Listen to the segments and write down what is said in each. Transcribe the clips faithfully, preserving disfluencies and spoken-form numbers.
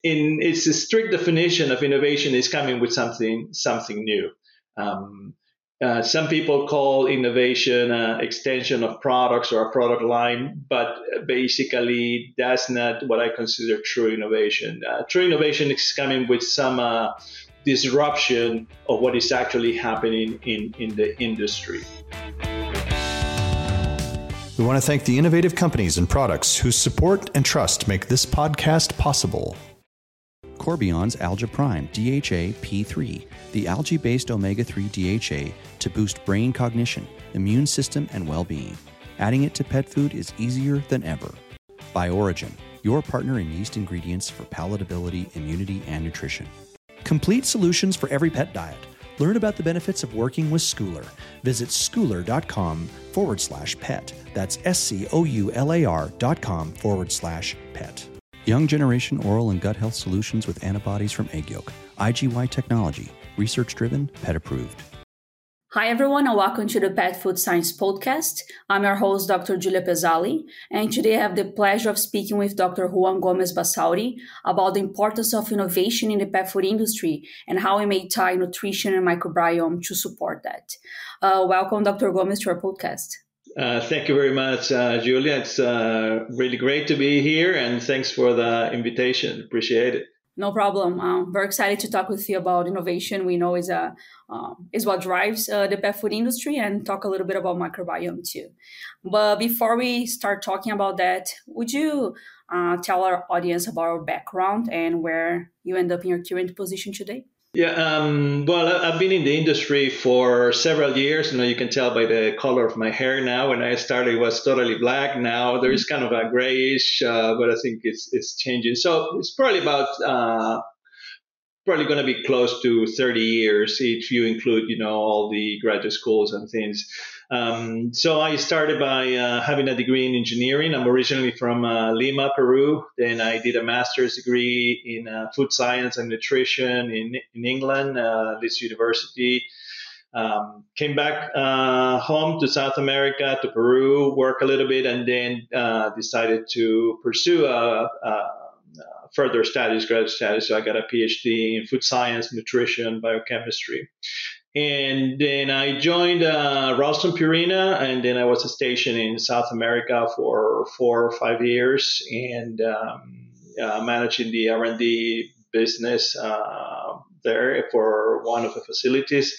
in its strict definition of innovation is coming with something something new. Um, uh, some people call innovation uh, extension of products or a product line, but basically that's not what I consider true innovation. Uh, true innovation is coming with some uh, disruption of what is actually happening in, in the industry. We want to thank the innovative companies and products whose support and trust make this podcast possible. Corbion's Alga Prime D H A P three, the algae-based omega three D H A to boost brain cognition, immune system, and well-being. Adding it to pet food is easier than ever. BioOrigin, your partner in yeast ingredients for palatability, immunity, and nutrition. Complete solutions for every pet diet. Learn about the benefits of working with Schooler. Visit schooler.com forward slash pet. That's S-C-O-U-L-A-R dot com forward slash pet. Young Generation Oral and Gut Health Solutions with antibodies from egg yolk. I G Y Technology. Research-driven, pet-approved. Hi, everyone, and welcome to the Pet Food Science Podcast. I'm your host, Doctor Julia Pezzali, and today I have the pleasure of speaking with Doctor Juan Gomez Basauri about the importance of innovation in the pet food industry and how we may tie nutrition and microbiome to support that. Uh, welcome, Doctor Gomez, to our podcast. Uh, thank you very much, uh, Julia. It's uh, really great to be here, and thanks for the invitation. Appreciate it. No problem. Um, very excited to talk with you about innovation. We know is a um, is what drives uh, the pet food industry, and talk a little bit about microbiome too. But before we start talking about that, would you uh, tell our audience about your background and where you end up in your current position today? Yeah, um, well, I've been in the industry for several years. You know, you can tell by the color of my hair now. When I started, it was totally black. Now there is kind of a grayish, uh, but I think it's it's changing. So it's probably about uh, probably going to be close to thirty years if you include, you know, all the graduate schools and things. Um, so I started by uh, having a degree in engineering. I'm originally from uh, Lima, Peru. Then I did a master's degree in uh, food science and nutrition in, in England, uh, Leeds University. Um, came back uh, home to South America, to Peru, work a little bit, and then uh, decided to pursue a, a further studies, graduate studies. So I got a PhD in food science, nutrition, biochemistry. And then I joined uh, Ralston Purina, and then I was stationed in South America for four or five years, and um, uh, managing the R and D business uh, there for one of the facilities.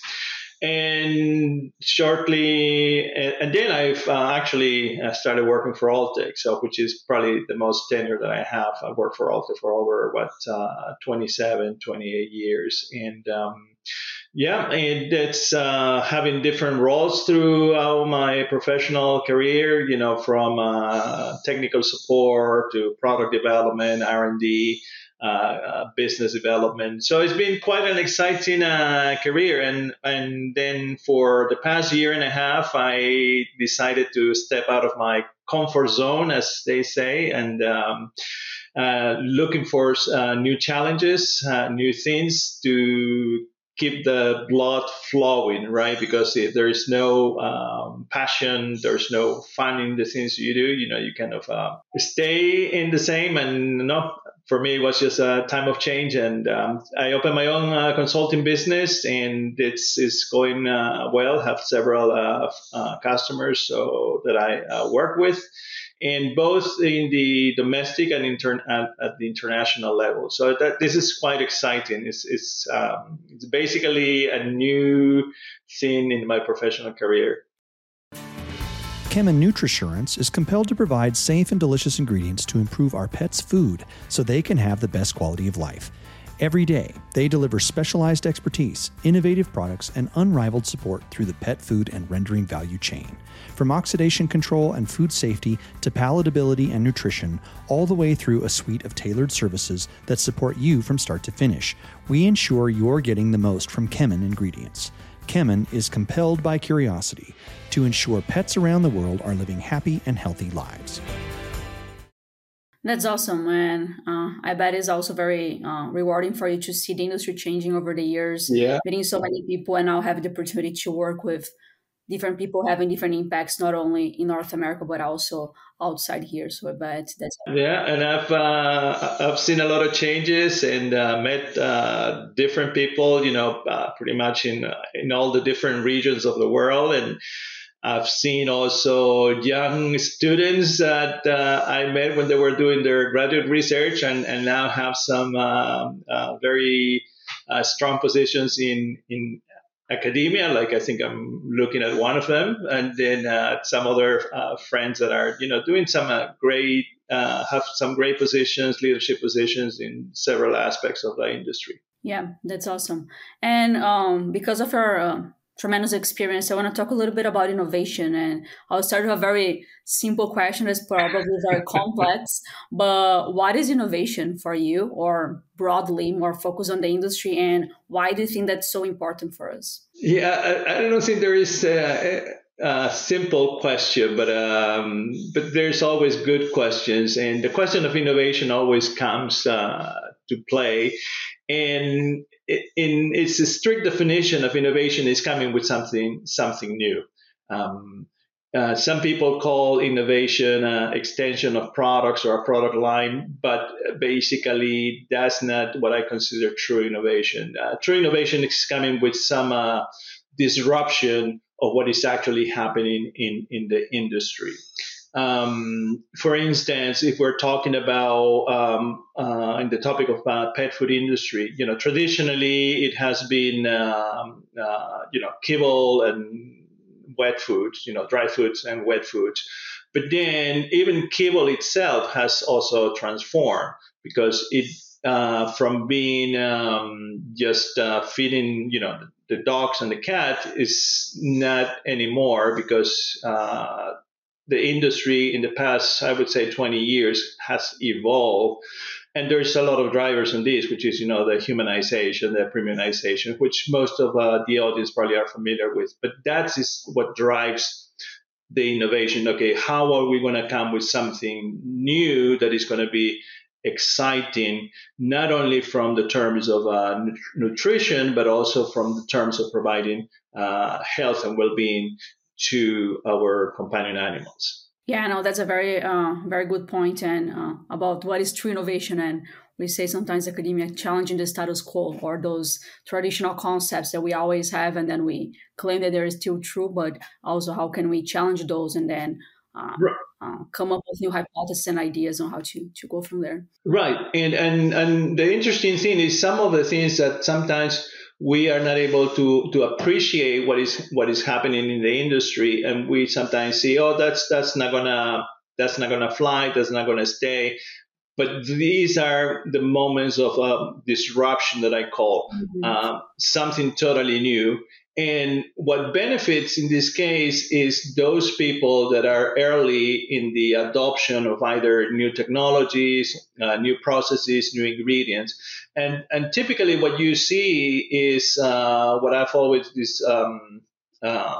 And shortly, and, and then I've uh, actually uh, started working for Alltech, so which is probably the most tenure that I have. I've worked for Alltech for over what uh, twenty-seven, twenty-eight years, and um, yeah, and it's uh, having different roles throughout my professional career. You know, from uh, technical support to product development, R and D. Uh, uh, business development. So it's been quite an exciting uh, career. And, and then for the past year and a half, I decided to step out of my comfort zone, as they say, and um, uh, looking for uh, new challenges, uh, new things to keep the blood flowing, right? Because if there is no um, passion, there's no fun in the things you do, you know, you kind of uh, stay in the same. And no, for me, it was just a time of change. And um, I opened my own uh, consulting business, and it's, it's going uh, well. Have several uh, uh, customers so that I uh, work with, and both in the domestic and intern at, at the international level. So that this is quite exciting. It's it's um, it's basically a new thing in my professional career. Kemin Nutrisurance is compelled to provide safe and delicious ingredients to improve our pets' food so they can have the best quality of life. Every day, they deliver specialized expertise, innovative products, and unrivaled support through the pet food and rendering value chain. From oxidation control and food safety to palatability and nutrition, all the way through a suite of tailored services that support you from start to finish, we ensure you're getting the most from Kemin ingredients. Kemin is compelled by curiosity to ensure pets around the world are living happy and healthy lives. That's awesome, man. Uh, I bet it's also very uh, rewarding for you to see the industry changing over the years, Yeah. meeting so many people, and now have the opportunity to work with different people having different impacts, not only in North America, but also outside here. So I bet that's. Yeah, and I've uh, I've seen a lot of changes and uh, met uh, different people, you know, uh, pretty much in in all the different regions of the world, and I've seen also young students that uh, I met when they were doing their graduate research, and, and now have some uh, uh, very uh, strong positions in in academia. Like I think I'm looking at one of them, and then uh, some other uh, friends that are you know doing some uh, great uh, have some great positions, leadership positions in several aspects of the industry. Yeah, that's awesome. And um, because of our uh, tremendous experience, I want to talk a little bit about innovation. And I'll start with a very simple question that's probably very complex. But what is innovation for you, or broadly, more focused on the industry? And why do you think that's so important for us? Yeah, I, I don't think there is a, a simple question, but um, but there's always good questions. And the question of innovation always comes uh, to play. And in its strict definition of innovation is coming with something something new. Um, uh, some people call innovation an extension of products or a product line, but basically that's not what I consider true innovation. Uh, true innovation is coming with some uh, disruption of what is actually happening in, in the industry. Um, for instance, if we're talking about um, uh, in the topic of uh, pet food industry, you know, traditionally it has been um, uh, you know kibble and wet foods, you know, dry foods and wet foods. But then even kibble itself has also transformed, because it uh, from being um, just uh, feeding, you know, the dogs and the cat is not anymore, because uh, the industry in the past, I would say twenty years, has evolved. And there's a lot of drivers in this, which is, you know, the humanization, the premiumization, which most of uh, the audience probably are familiar with. But that is what drives the innovation. Okay, how are we going to come with something new that is going to be exciting, not only from the terms of uh, nutrition, but also from the terms of providing uh, health and well-being to our companion animals. Yeah, no, that's a very, uh, very good point, and uh, about what is true innovation. And we say sometimes academia challenging the status quo, or those traditional concepts that we always have, and then we claim that they're still true. But also, how can we challenge those and then uh, right. uh, come up with new hypotheses and ideas on how to to go from there? Right, and and and the interesting thing is some of the things that sometimes we are not able to to appreciate what is what is happening in the industry, and we sometimes say, oh, that's that's not gonna that's not gonna fly, that's not gonna stay. But these are the moments of uh, disruption that I call mm-hmm. uh, something totally new. And what benefits in this case is those people that are early in the adoption of either new technologies, uh, new processes, new ingredients. And, and typically what you see is uh, what I've always this, um, uh,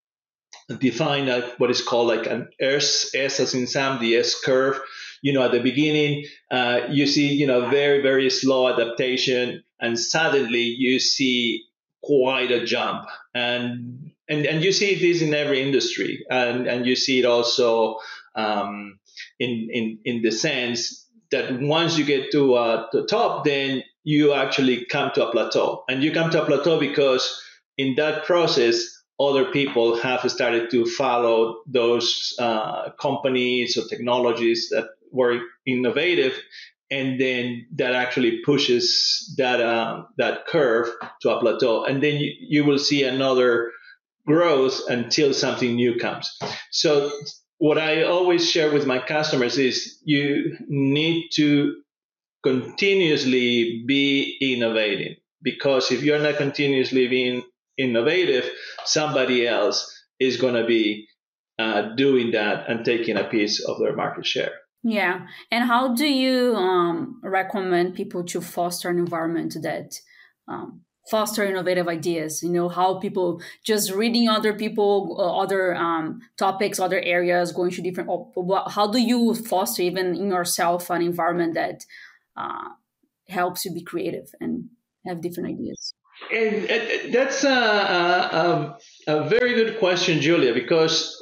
defined as what is called like an S, S as in Sam, the S curve. You know, at the beginning, uh, you see, you know, very, very slow adaptation, and suddenly you see quite a jump. And and, and you see this in every industry, and, and you see it also um, in, in in the sense that once you get to uh, the top, then you actually come to a plateau. And you come to a plateau because in that process, other people have started to follow those uh, companies or technologies that were innovative, and then that actually pushes that uh, that curve to a plateau, and then you, you will see another growth until something new comes. So what I always share with my customers is you need to continuously be innovating, because if you're not continuously being innovative, somebody else is going to be uh, doing that and taking a piece of their market share. Yeah. And how do you um, recommend people to foster an environment that um, foster innovative ideas? You know, how people just reading other people, uh, other um, topics, other areas, going to different, how do you foster even in yourself an environment that uh, helps you be creative and have different ideas? And, and that's a, a, a very good question, Julia, because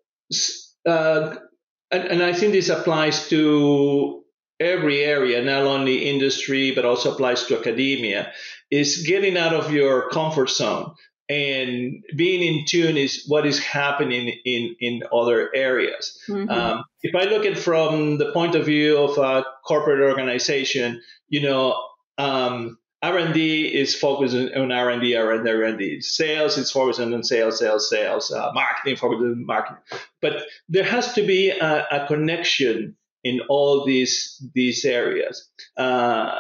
uh, and, and I think this applies to every area, not only industry, but also applies to academia, is getting out of your comfort zone and being in tune is what is happening in, in other areas. Mm-hmm. Um, if I look at from the point of view of a corporate organization, you know, um, R and D is focused on R and D, R and D, R and D. Sales is focused on sales, sales, sales. Uh, marketing focused on marketing. But there has to be a, a connection in all these these areas. Uh,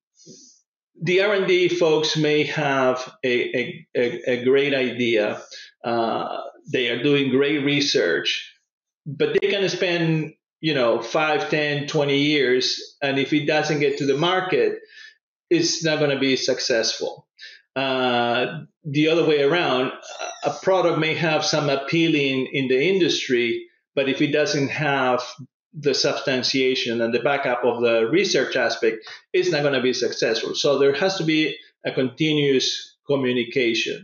the R and D folks may have a, a, a great idea. Uh, they are doing great research, but they can spend, you know, five, ten, twenty years, and if it doesn't get to the market, it's not going to be successful. Uh, the other way around, a product may have some appealing in the industry, but if it doesn't have the substantiation and the backup of the research aspect, it's not going to be successful. So there has to be a continuous communication.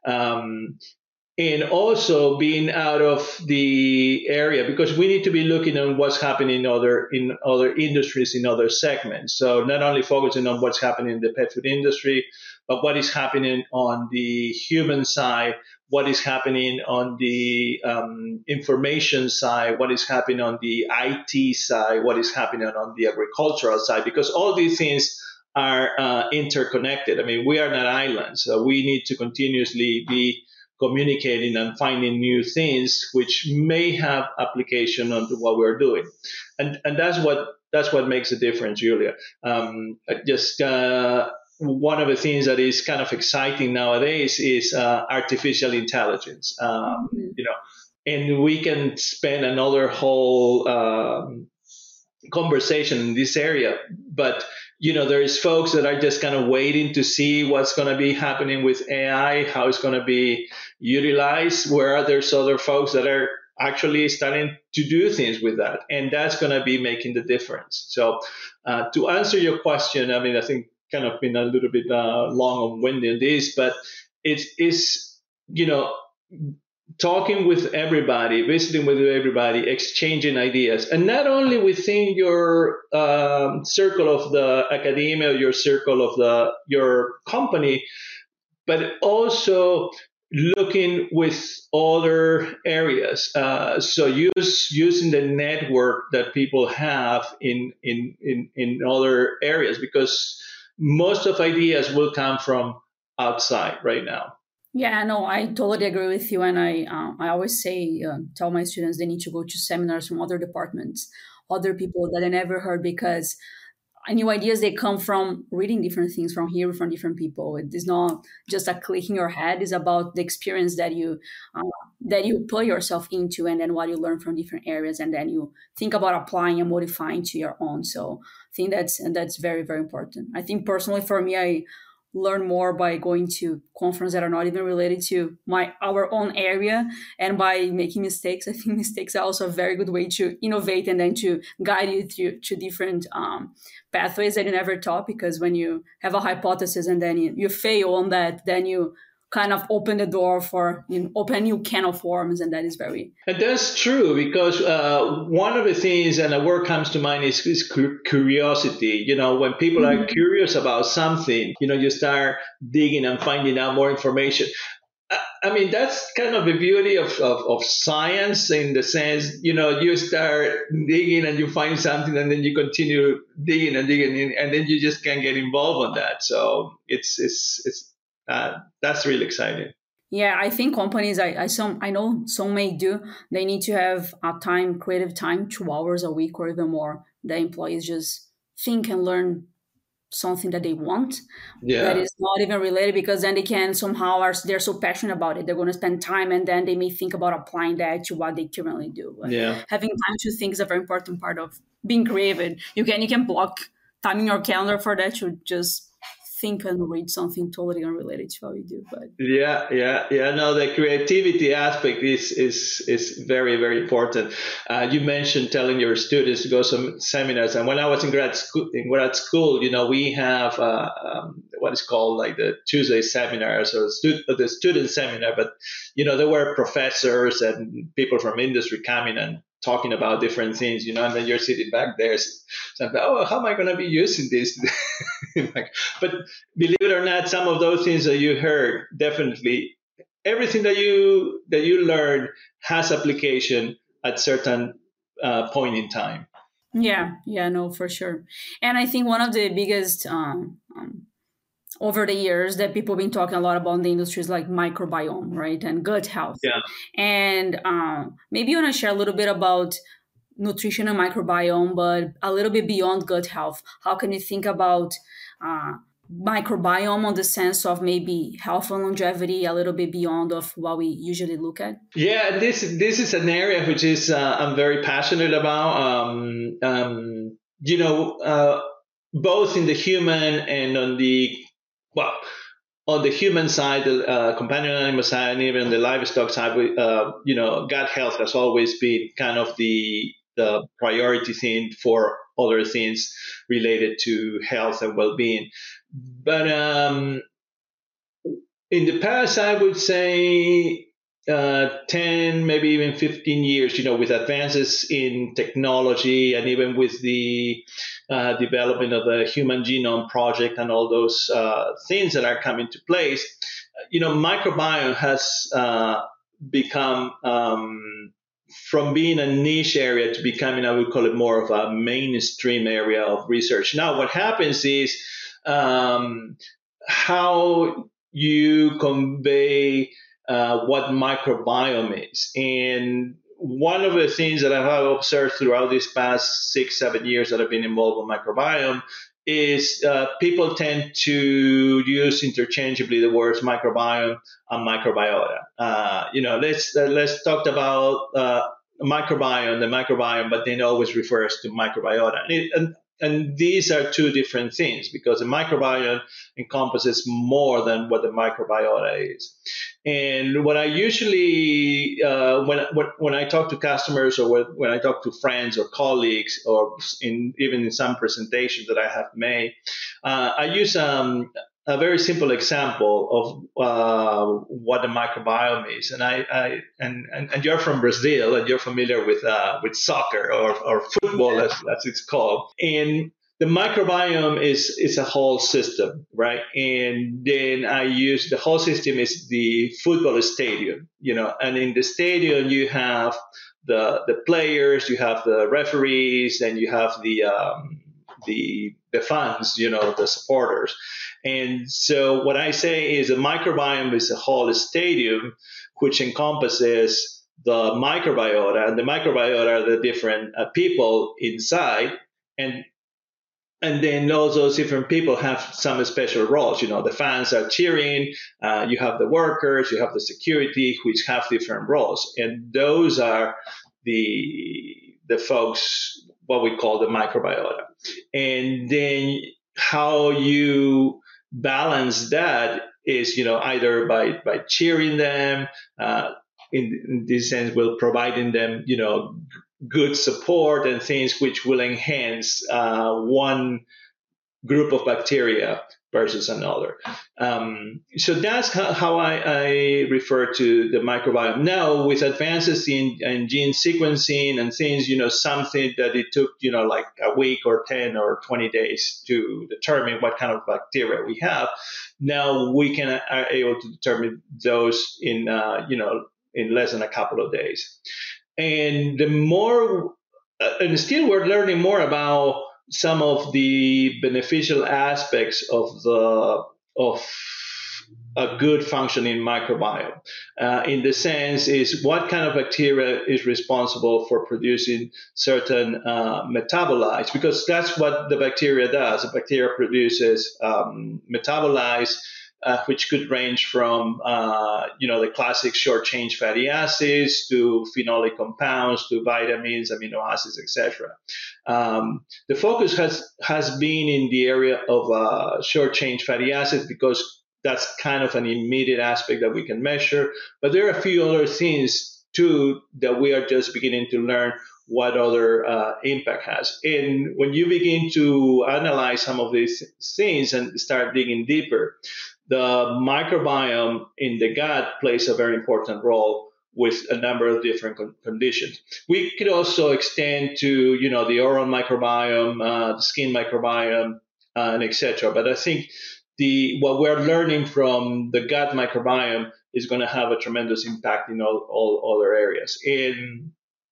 Um, and also being out of the area, because we need to be looking on what's happening in other in other industries, in other segments. So not only focusing on what's happening in the pet food industry, but what is happening on the human side, what is happening on the um, information side, what is happening on the I T side, what is happening on the agricultural side, because all these things are uh, interconnected. I mean, we are not islands, so we need to continuously be communicating and finding new things which may have application onto what we're doing, and and that's what that's what makes a difference, Julia. Um, just uh, one of the things that is kind of exciting nowadays is uh, artificial intelligence. Um, you know, and we can spend another whole um, conversation in this area, but you know, there is folks that are just kind of waiting to see what's going to be happening with A I, how it's going to be utilized, where there's other folks that are actually starting to do things with that. And that's going to be making the difference. So uh, to answer your question, I mean, I think kind of been a little bit uh, long and winded in this, but it's, it's, you know, talking with everybody, visiting with everybody, exchanging ideas, and not only within your um, circle of the academia, your circle of the your company, but also looking with other areas. Uh, so use using the network that people have in in in in other areas, because most of ideas will come from outside right now. Yeah, no, I totally agree with you. And I uh, I always say, uh, tell my students they need to go to seminars from other departments, other people that I never heard, because new ideas, they come from reading different things from here, from different people. It is not just a click in your head. It's about the experience that you uh, that you put yourself into, and then what you learn from different areas, and then you think about applying and modifying to your own. So I think that's that's very, very important. I think personally for me, I learn more by going to conferences that are not even related to my our own area, and by making mistakes. I think mistakes are also a very good way to innovate and then to guide you through to different um, pathways that you never thought, because when you have a hypothesis and then you, you fail on that, then you kind of open the door for, you know, open a new can of worms, and that is very... And that's true, because uh, one of the things, and a word comes to mind, is, is curiosity. You know, when people mm-hmm. are curious about something, you know, you start digging and finding out more information. I, I mean, that's kind of the beauty of, of, of science, in the sense, you know, you start digging and you find something, and then you continue digging and digging, and then you just can't get involved on that. So it's it's it's Uh, that's really exciting. Yeah, I think companies, I, I some I know some may do, they need to have a time, creative time, two hours a week or even more. The employees just think and learn something that they want. Yeah. That is not even related, because then they can somehow, are they're so passionate about it, they're going to spend time, and then they may think about applying that to what they currently do. But yeah. having time to think is a very important part of being creative. You can you can block time in your calendar for that, to just think and read something totally unrelated to what we do. But yeah, yeah, yeah. No, the creativity aspect is is is very, very important. Uh, you mentioned telling your students to go to some seminars, and when I was in grad school, in grad school, you know, we have uh, um, what is called like the Tuesday seminars or stu- the student seminar, but you know there were professors and people from industry coming and talking about different things, you know, and then you're sitting back there, so oh, how am I going to be using this? Like, but believe it or not, some of those things that you heard, definitely everything that you that you learn has application at certain uh, point in time. Yeah, yeah, no, for sure. And I think one of the biggest um, um, over the years that people have been talking a lot about in the industry is like microbiome, right? And gut health. Yeah. And um, maybe you want to share a little bit about nutrition and microbiome, but a little bit beyond gut health. How can you think about uh, microbiome on the sense of maybe health and longevity, a little bit beyond of what we usually look at? Yeah, this this is an area which is uh, I'm very passionate about. Um, um, you know, uh, both in the human and on the well, on the human side, the uh, companion animal side, and even the livestock side, we, uh, you know, gut health has always been kind of the the priority thing for other things related to health and well-being. But um, in the past, I would say uh, ten, maybe even fifteen years, you know, with advances in technology and even with the uh, development of the Human Genome Project and all those uh, things that are coming to place, you know, microbiome has uh, become um, from being a niche area to becoming, I would call it more of a mainstream area of research. Now, what happens is um, how you convey uh, what microbiome is. And one of the things that I have observed throughout these past six, seven years that I've been involved with microbiome is uh, people tend to use interchangeably the words microbiome and microbiota. Uh, you know, let's uh, let's talk about uh, microbiome, the microbiome, but then always refers to microbiota. And, it, and And these are two different things because the microbiome encompasses more than what the microbiota is. And what I usually, uh, when, when when I talk to customers or when, when I talk to friends or colleagues or in, even in some presentations that I have made, uh, I use um, a very simple example of uh, what the microbiome is. And I, I and, and, and you're from Brazil and you're familiar with uh, with soccer or, or football as, as it's called. And the microbiome is is a whole system, right? And then I use the whole system is the football stadium, you know, and in the stadium you have the the players, you have the referees, and you have the um, the the fans, you know, the supporters. And so what I say is a microbiome is a whole stadium which encompasses the microbiota, and the microbiota are the different uh, people inside, and and then all those different people have some special roles. You know, the fans are cheering, uh, you have the workers, you have the security, which have different roles, and those are the the folks what we call the microbiota. And then how you balance that is, you know, either by by cheering them, uh, in, in this sense, will providing them, you know, good support and things which will enhance uh, one group of bacteria versus another. Um, so that's how, how I, I refer to the microbiome. Now, with advances in, in gene sequencing and things, you know, something that it took, you know, like a week or ten or twenty days to determine what kind of bacteria we have. Now we can are able to determine those in, uh, you know, in less than a couple of days. And the more, uh, and still we're learning more about some of the beneficial aspects of the of a good functioning microbiome. Uh, in the sense is what kind of bacteria is responsible for producing certain uh, metabolites, because that's what the bacteria does. The bacteria produces um, metabolites, Uh, which could range from, uh, you know, the classic short-chain fatty acids to phenolic compounds to vitamins, amino acids, et cetera. Um, the focus has has been in the area of uh, short-chain fatty acids because that's kind of an immediate aspect that we can measure. But there are a few other things too that we are just beginning to learn what other uh, impact has. And when you begin to analyze some of these things and start digging deeper, the microbiome in the gut plays a very important role with a number of different con- conditions. We could also extend to, you know, the oral microbiome, uh, the skin microbiome, uh, and et cetera. But I think the what we're learning from the gut microbiome is going to have a tremendous impact in all, all other areas. And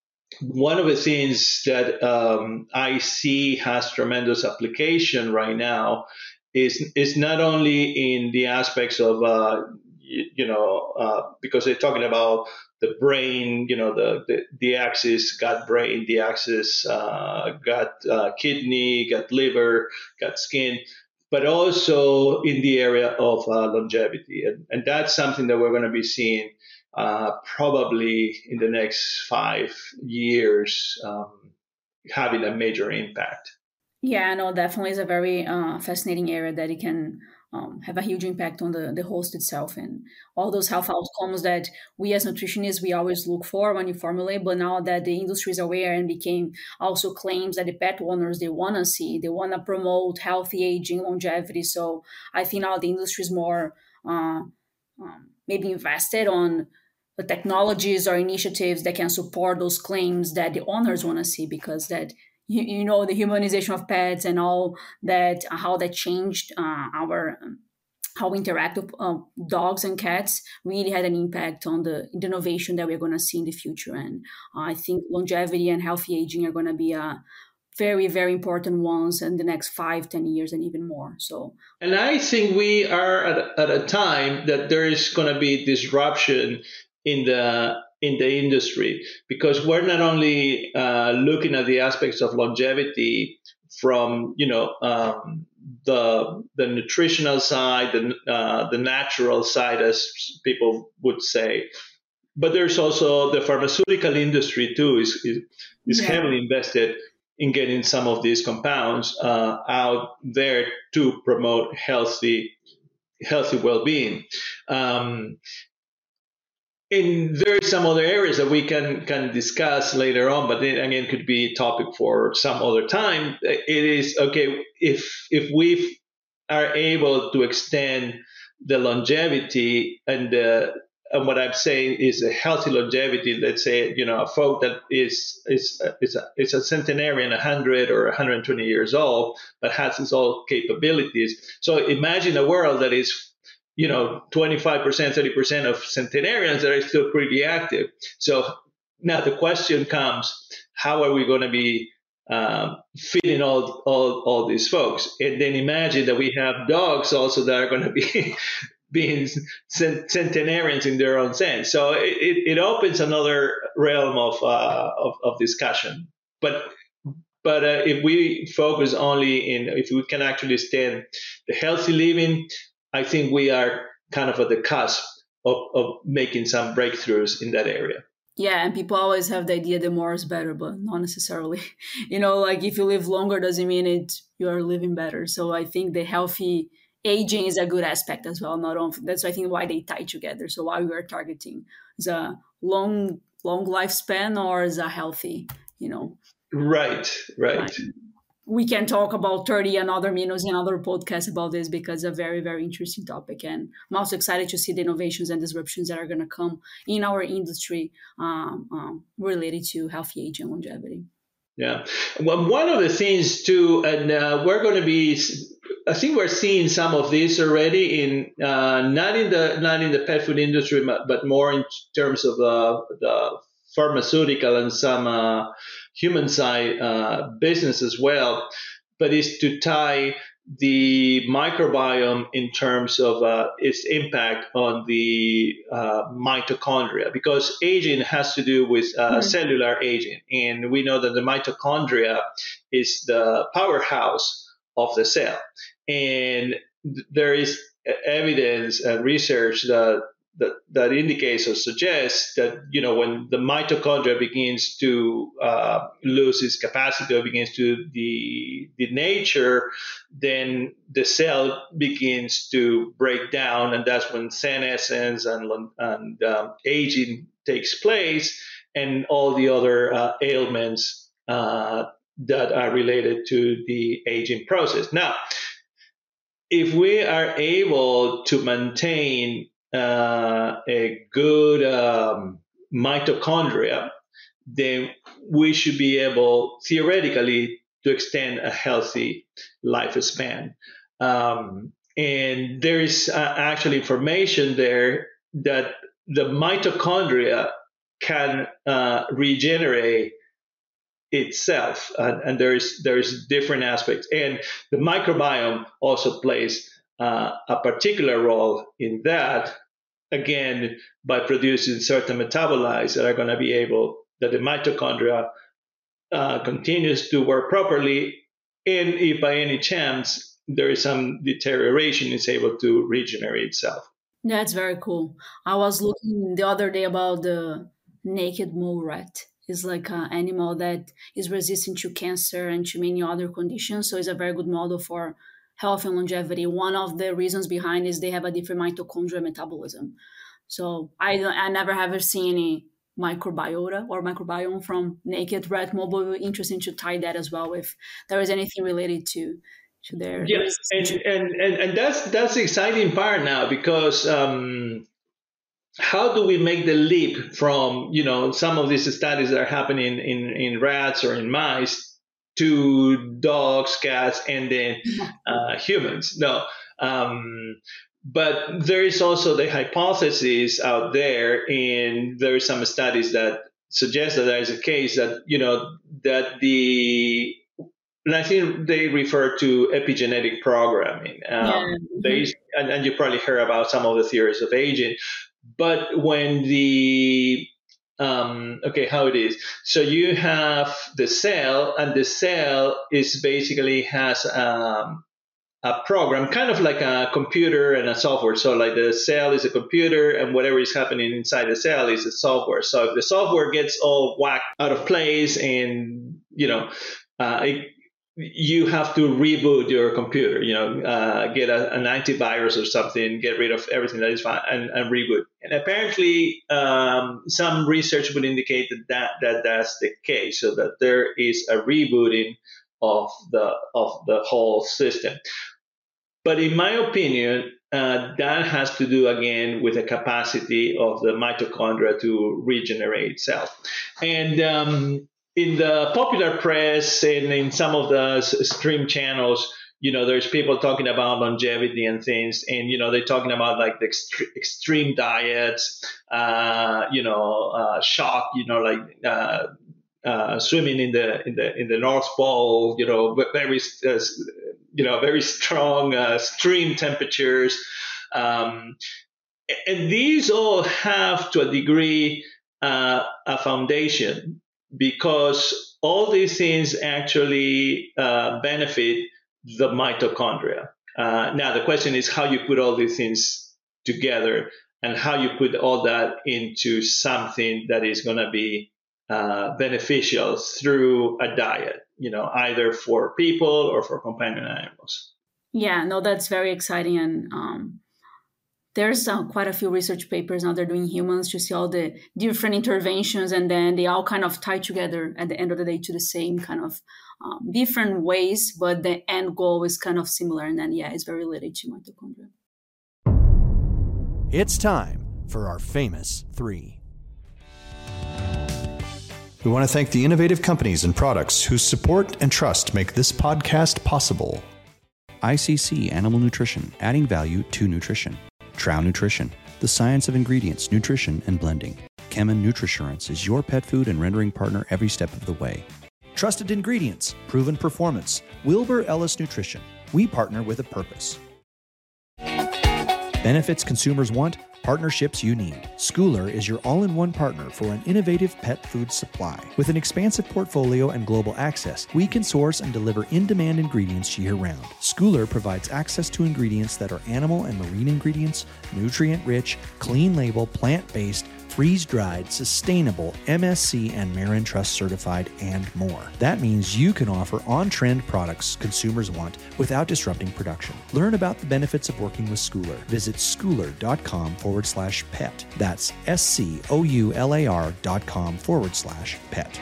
one of the things that um, I see has tremendous application right now is is not only in the aspects of uh, you, you know uh, because they're talking about the brain, you know the the, the axis gut brain, the axis uh, gut uh, kidney, gut liver, gut skin, but also in the area of uh, longevity, and, and that's something that we're going to be seeing uh, probably in the next five years, um, having a major impact. Yeah, no, definitely is a very uh, fascinating area that it can um, have a huge impact on the, the host itself and all those health outcomes that we as nutritionists, we always look for when you formulate. But now that the industry is aware and became also claims that the pet owners, they want to see, they want to promote healthy aging, longevity. So I think now the industry is more uh, um, maybe invested on the technologies or initiatives that can support those claims that the owners want to see, because that you, you know the humanization of pets and all that, how that changed uh, our um, how we interact with uh, dogs and cats really had an impact on the, the innovation that we're going to see in the future. And uh, I think longevity and healthy aging are going to be a very, very important ones in the next five, ten years and even more. So, and I think we are at, at a time that there is going to be disruption in the in the industry, because we're not only uh, looking at the aspects of longevity from you know um, the the nutritional side, the uh, the natural side, as people would say, but there's also the pharmaceutical industry too is is, is yeah. heavily invested in getting some of these compounds uh, out there to promote healthy healthy well-being. Um, And there are some other areas that we can can discuss later on, but it, again, could be a topic for some other time. It is okay if if we are able to extend the longevity and the and what I'm saying is a healthy longevity. Let's say you know a folk that is is is a, is a centenarian, one hundred or one hundred twenty years old, but has its all capabilities. So imagine a world that is you know, twenty-five percent, thirty percent of centenarians that are still pretty active. So now the question comes, how are we going to be um, feeding all, all, all these folks? And then imagine that we have dogs also that are going to be being centenarians in their own sense. So it, it, it opens another realm of, uh, of, of discussion. But But uh, if we focus only in, if we can actually stand the healthy living, I think we are kind of at the cusp of, of making some breakthroughs in that area. Yeah, and people always have the idea that more is better, but not necessarily. You know, like if you live longer doesn't mean it you are living better. So I think the healthy aging is a good aspect as well. Not on that's I think why they tie together. So why we are targeting is a long long lifespan or is a healthy, you know. Right, right. Time. We can talk about thirty and other minutes in other podcasts about this because it's a very, very interesting topic. And I'm also excited to see the innovations and disruptions that are going to come in our industry um, um, related to healthy aging and longevity. Yeah. Well, one of the things too, and uh, we're going to be, I think we're seeing some of this already in, uh, not in the, not in the pet food industry, but, but more in terms of uh, the pharmaceutical and some uh, human side uh, business as well, but is to tie the microbiome in terms of uh, its impact on the uh, mitochondria, because aging has to do with uh, mm-hmm. cellular aging. And we know that the mitochondria is the powerhouse of the cell. And there is evidence and research that That, that indicates or suggests that, you know, when the mitochondria begins to uh, lose its capacity or begins to de- denature, then the cell begins to break down, and that's when senescence and, and um, aging takes place. and all the other uh, ailments uh, that are related to the aging process. Now, if we are able to maintain uh, a good um, mitochondria, then we should be able, theoretically, to extend a healthy lifespan. Um, and there is uh, actually information there that the mitochondria can uh, regenerate itself, uh, and there's there's different aspects, and the microbiome also plays uh, a particular role in that. Again, by producing certain metabolites that are going to be able that the mitochondria uh, continues to work properly, and if by any chance there is some deterioration, it's able to regenerate itself. That's very cool. I was looking the other day about the naked mole rat. It's like an animal that is resistant to cancer and to many other conditions. So it's a very good model for health and longevity. One of the reasons behind is they have a different mitochondrial metabolism. So I don't, I never have seen any microbiota or microbiome from naked rat mole. But interesting to tie that as well if there is anything related to to their. Yes, and, and, and, and that's that's the exciting part now, because um, how do we make the leap from, you know, some of these studies that are happening in, in rats or in mice to dogs, cats, and then uh, humans? No. Um, but there is also the hypothesis out there, and there are some studies that suggest that there is a case that, you know, that the, and I think they refer to epigenetic programming. Um, yeah. they, and, and you probably heard about some of the theories of aging. But when the, um, okay, how it is. So you have the cell, and the cell is basically has um, a program, kind of like a computer and a software. So like the cell is a computer, and whatever is happening inside the cell is a software. So if the software gets all whacked out of place, and, you know, uh, it, you have to reboot your computer, you know, uh, get a, an antivirus or something, get rid of everything that is fine, and, and reboot. And apparently, um, some research would indicate that, that that that's the case, so that there is a rebooting of the of the whole system. But in my opinion, uh, that has to do again with the capacity of the mitochondria to regenerate itself. And um, in the popular press and in some of the stream channels, you know, there's people talking about longevity and things, and, you know, they're talking about like the ext- extreme diets, uh, you know, uh, shock, you know, like uh, uh, swimming in the in the in the North Pole, you know, very uh, you know very strong uh, stream temperatures, um, and these all have to a degree uh, a foundation, because all these things actually uh, benefit the mitochondria. Uh, now, the question is how you put all these things together, and how you put all that into something that is going to be uh, beneficial through a diet, you know, either for people or for companion animals. Yeah, no, that's very exciting. And um, there's uh, quite a few research papers now they're doing humans to see all the different interventions, and then they all kind of tie together at the end of the day to the same kind of um, different ways, but the end goal is kind of similar. And then, yeah, it's very related to mitochondria. It's time for our famous three. We want to thank the innovative companies and products whose support and trust make this podcast possible. I C C Animal Nutrition, adding value to nutrition. Trow Nutrition, the science of ingredients, nutrition, and blending. Kemin Nutrisurance is your pet food and rendering partner every step of the way. Trusted ingredients, proven performance. Wilbur Ellis Nutrition. We partner with a purpose. Benefits consumers want, partnerships you need. Schooler is your all-in-one partner for an innovative pet food supply. With an expansive portfolio and global access, we can source and deliver in-demand ingredients year-round. Schooler provides access to ingredients that are animal and marine ingredients, nutrient-rich, clean label, plant-based, freeze-dried, sustainable, M S C and Marin Trust certified, and more. That means you can offer on-trend products consumers want without disrupting production. Learn about the benefits of working with Schouler. Visit schouler.com forward slash pet. That's S-C-O-U-L-A-R dot com forward slash pet.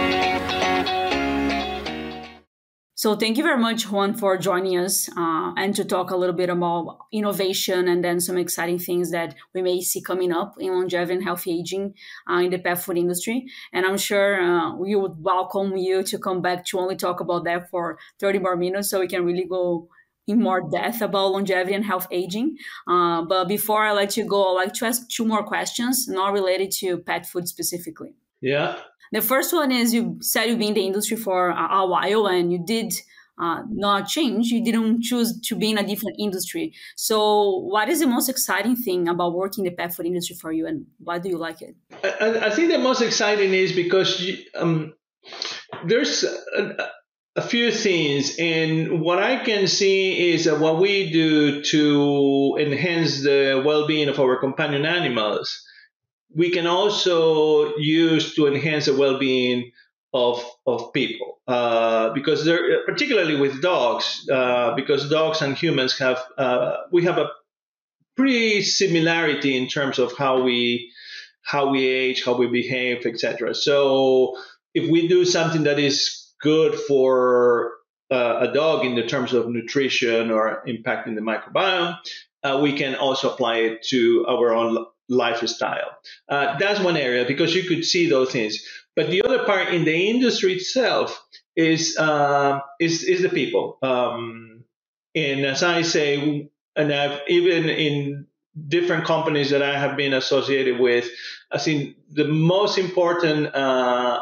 So thank you very much, Juan, for joining us uh, and to talk a little bit about innovation and then some exciting things that we may see coming up in longevity and healthy aging uh, in the pet food industry. And I'm sure uh, we would welcome you to come back to only talk about that for thirty more minutes so we can really go in more depth about longevity and health aging. Uh, but before I let you go, I'd like to ask two more questions, not related to pet food specifically. Yeah. The first one is, you said you've been in the industry for a, a while and you did uh, not change. You didn't choose to be in a different industry. So what is the most exciting thing about working in the pet food industry for you, and why do you like it? I, I think the most exciting is because you, um, there's a, a few things. And what I can see is that what we do to enhance the well-being of our companion animals, we can also use to enhance the well-being of of people, uh, because they're, particularly with dogs, uh, because dogs and humans have uh, we have a pretty similarity in terms of how we how we age, how we behave, et cetera. So if we do something that is good for uh, a dog in the terms of nutrition or impacting the microbiome, uh, we can also apply it to our own lifestyle. Uh, that's one area, because you could see those things. But the other part in the industry itself is uh, is is the people. Um, and as I say, and I've even in different companies that I have been associated with, I think the most important uh,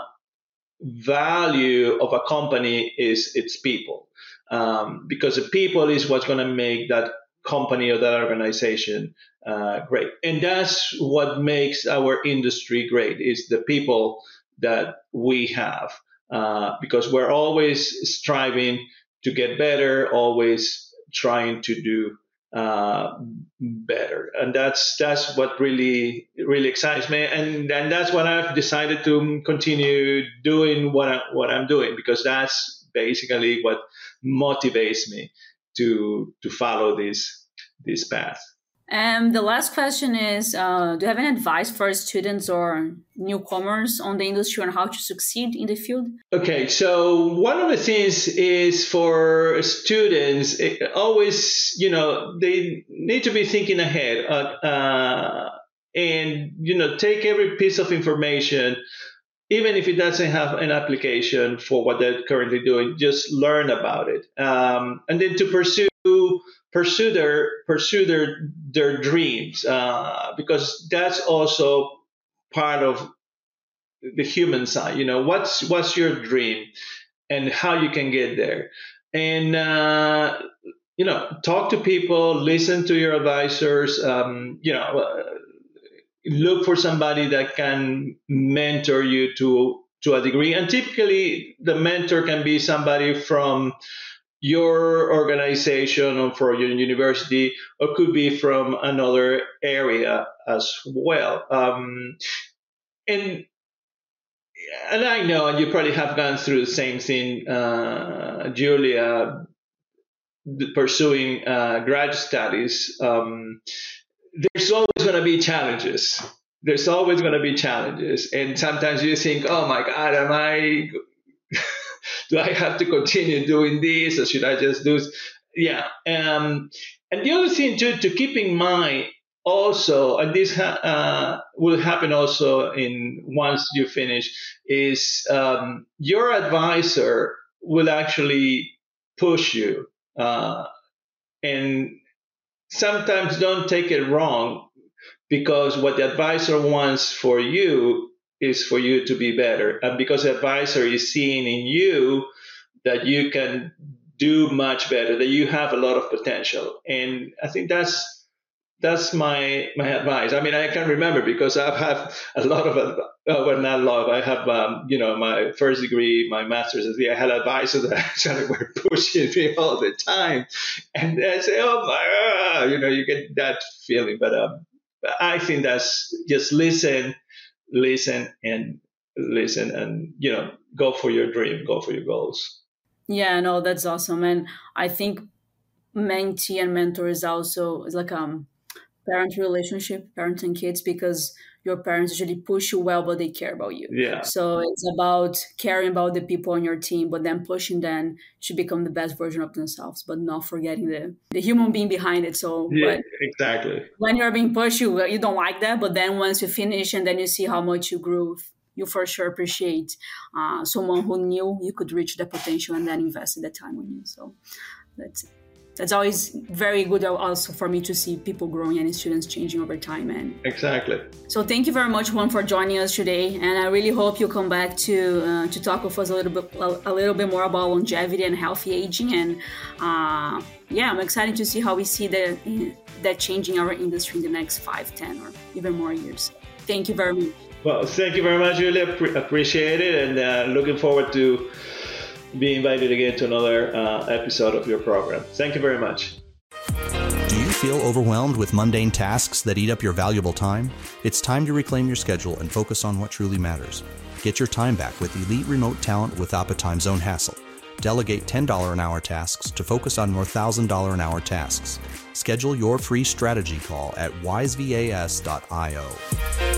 value of a company is its people, um, because the people is what's going to make that company or that organization uh, great. And that's what makes our industry great, is the people that we have, uh, because we're always striving to get better, always trying to do uh, better. And that's that's what really really excites me. And, and that's what I've decided to continue doing what, I, what I'm doing, because that's basically what motivates me to to follow this this path. And the last question is, uh, do you have any advice for students or newcomers on the industry on how to succeed in the field? Okay, so one of the things is for students, it always, you know, they need to be thinking ahead uh, uh, and, you know, take every piece of information, even if it doesn't have an application for what they're currently doing, just learn about it. Um, and then to pursue pursue their pursue their their dreams, uh, because that's also part of the human side. You know, what's what's your dream and how you can get there. And uh, you know, talk to people, listen to your advisors. Um, you know, uh, look for somebody that can mentor you to to a degree. And typically, the mentor can be somebody from your organization or for your university, or could be from another area as well. Um, and and I know, and you probably have gone through the same thing, uh, Julia, pursuing uh, grad studies. Um, there's always going to be challenges. There's always going to be challenges. And sometimes you think, oh my God, am I... do I have to continue doing this, or should I just do this? Yeah. Um, and the other thing too, to keep in mind also, and this ha- uh, will happen also in once you finish, is um, your advisor will actually push you. Uh, and sometimes don't take it wrong, because what the advisor wants for you is for you to be better. And because the advisor is seeing in you that you can do much better, that you have a lot of potential. And I think that's that's my my advice. I mean, I can remember, because I've had a lot of, uh, well, not a lot, I have, um, you know, my first degree, my master's degree, I had advisors that actually were pushing me all the time. And I say, oh my, uh, you know, you get that feeling. But um, I think that's just listen, listen, and listen, and you know, go for your dream, go for your goals. Yeah, no, that's awesome. And I think mentee and mentor is also is like a parent relationship, parents and kids, because your parents usually push you well, but they care about you. Yeah. So it's about caring about the people on your team, but then pushing them to become the best version of themselves, but not forgetting the, the human being behind it. So yeah, but exactly. When you're being pushed, you, you don't like that. But then once you finish and then you see how much you grew, you for sure appreciate uh, someone who knew you could reach the potential and then invested the time on you. So that's it. That's always very good also for me to see people growing and students changing over time. And exactly. So thank you very much, Juan, for joining us today. And I really hope you come back to uh, to talk with us a little bit a little bit more about longevity and healthy aging. And uh, yeah, I'm excited to see how we see that that changing our industry in the next five, ten, or even more years. Thank you very much. Well, thank you very much, Julia. Pre- appreciate it, and uh, looking forward to be invited again to another uh, episode of your program. Thank you very much. Do you feel overwhelmed with mundane tasks that eat up your valuable time? It's time to reclaim your schedule and focus on what truly matters. Get your time back with elite remote talent without the time zone hassle. Delegate ten dollars an hour tasks to focus on more one thousand dollars an hour tasks. Schedule your free strategy call at wise vas dot io.